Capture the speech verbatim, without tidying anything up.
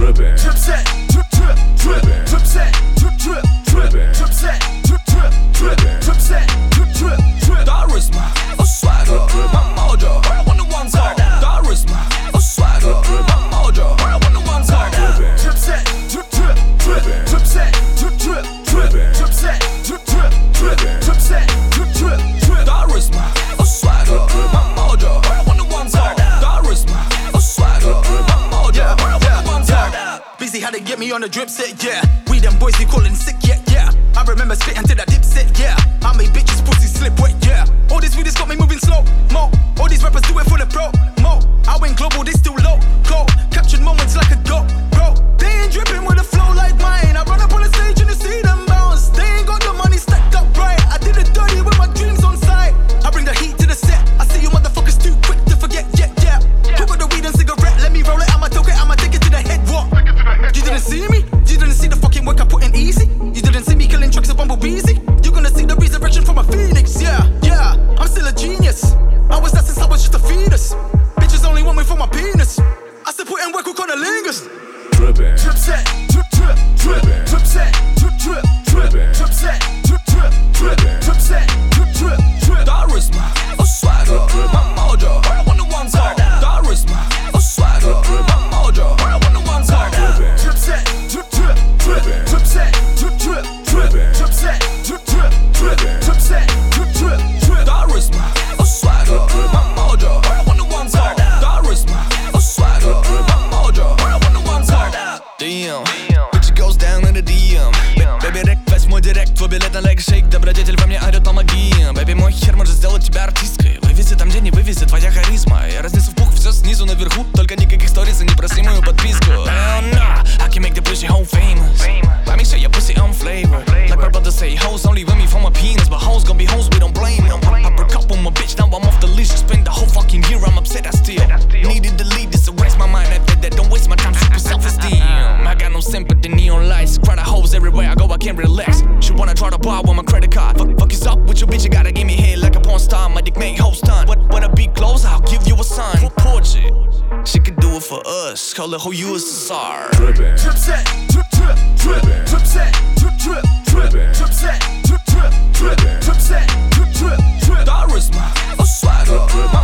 drippin', drip set, drip drip drippin', drip set, drip drip drippin', drip set, drip drip drippin', drip set, drip drip drip. Charisma, oh swagger, my mojo. I want the ones called Charisma, oh swagger, my mojo. I want the ones called Drip set, drip drip drippin', drip set, drip drip drippin', drip set, drip drip drippin', drip set, drip drip drip. Charisma, oh swagger, my mojo. I want the ones called Charisma, oh swagger, my mojo. I want the ones called. Busy how they get me on the drip set, yeah. We them boys we callin' sick, yeah, yeah. I remember spitting to that dip set, yeah. I made bitches pussy slip wet, yeah. All this weed has got me moving slow, mo. All these rappers do it for the pro, mo. I went global, this still low, go. Captured moments like a go, bro. They ain't dripping with a flow like mine. I run up on the stage and you see them bounce. They ain't got the money stacked up right. I did it dirty with my dreams on sight. I bring the heat to the set. I see you motherfuckers too quick to forget, yeah, yeah. Who got the weed and cigarette? Let me roll it, I'ma toke it, I'ma take it to the head, what? You didn't see me? You didn't see the fucking work I put in easy? You didn't see me killing tracks of bumblebees? You're gonna see the resurrection from a phoenix, yeah, yeah. I'm still a genius. I was that since I was just a fetus. Bitches only want me for my penis. I still put in work with cunnilingus. drippin', Drip set, drip drip drippin', drip set, drip drip drippin', drip set, drip drip drippin', drip set, drip drip drip. Charisma, oh swagger, my mojo. I want the ones called Charisma, oh swagger, my mojo. I want the ones called drippin', Drip set, drip drip drippin', drip set, drip drip drippin', drip set, drip drip drippin', drip set, drip drip drip. Charisma, oh swagger, my mojo. I want the ones called Charisma, oh swagger, my mojo. I want the ones called. Damn, bitch it goes down in the D M. Baby, реквест мой директ, твой билет на лег-шейк. Добродетель во мне орёт, помоги. Baby, мой хер может сделать тебя артисткой. Вывези там, где не вывези твоя харизма. Я разнесу в пух все снизу наверху. Только никаких сторис и не проси мою подписку. Hell nah, I can make the pussy home famous. Let me show your pussy on flavor. Like my brother say, hoes only with me for my penis. But hoes gon' be hoes, we don't blame them. I broke up with my bitch, now I'm off the leash. Spend the whole fucking year, I'm upset, I still needed to leave this, erase my mind. I did that, don't waste my time, super self-esteem. I got no sympathy, neon lights. Crowd of hoes everywhere I go, I can't relax. She wanna try to buy with my credit card. Fuck, fuck is up with your bitch, you gotta give me head like a porn star. My dick make hoes done. But when I be close, I'll give you a sign. Portrait, she could do it for us. Call her who you is a star. drippin', Drip set, drip drip drippin', drip set, drip drip drippin', drip set, drip drip drippin', drip set, drip drip drip. Charisma, oh swagger, my